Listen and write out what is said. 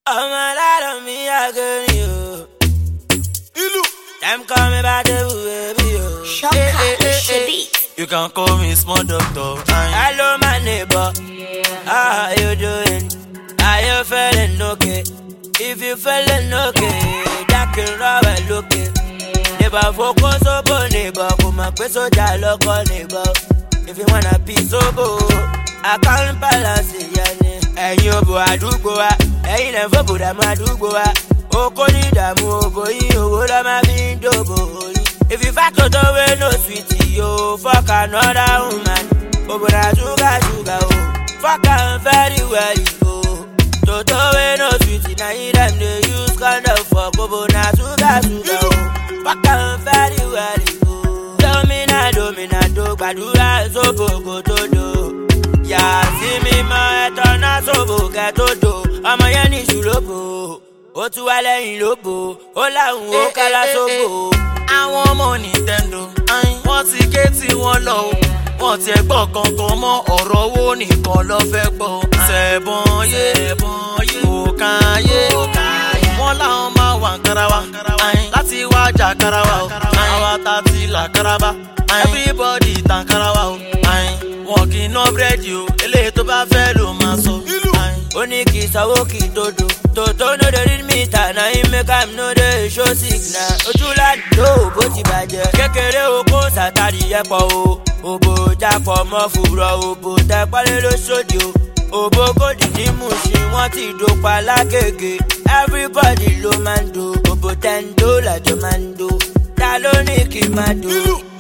I'm a lot of me, I get you. Them call me by the baby, yo. You can call me small doctor. Hello, my neighbor. How you doing? Are you feeling okay? If you feeling okay, that can rubber looking. Neighbor, focus on neighbor. Come on, so local neighbor. If you wanna be sober, I can't balance it, and you go, I do go, I never put a madugo. Oko ni damu oboyi, ogola ma bin dobo. If you fuck to way no sweetie, yo, fuck another woman. Obona sugar, oh, fuck am very well, yo. To way no sweetie, now you them they use kind of fuck. Obona sugar, oh, fuck am very well, yo. Domina, do, badura, so go to do. Ya, see me ma etona so go get to do. I'm a yani shulobo. Ó tún wá lẹ́yìn lóbo, ó láhùn ó kálá sóbò. Àwọn ọmọ Nintendo, wọ́n ti ké tí wọ́n lọ o. Wọ́n ti ẹgbọ́ kankan mọ́ ọ̀rọ̀ owó nìkan lọ fẹ́ gbọ́. Sẹ̀bọ̀n yé, òkàyé. Wọ́n láwọn máa wà Nkarawa, láti wá jà Karawa o. Àwa ta ti là Karaba, everybody ta Karawa o. Wọ́n kì í ná búrẹ́dì o, eléyìí tó bá fẹ́ ló máa sọ. Ó ní kì í sanwó kì í dodo. Tòótọ́ no dey read meter na him make am no dey show signal. Ojú ládùúgbò bó ti bàjẹ́. Kékeré oko sàtàrí ẹ̀pọ̀ o. Òbò jápọ̀ mọ́ fùrọ̀ òbò tẹ́pẹ́lẹ́ ló ṣòdì o. Òbò kòdì ní Mùṣín wọ́n ti dòpa lágègè. Everybody ló máa ń do. Òbò $10 jọ máa ń do. Ta ló ní kí n máa do?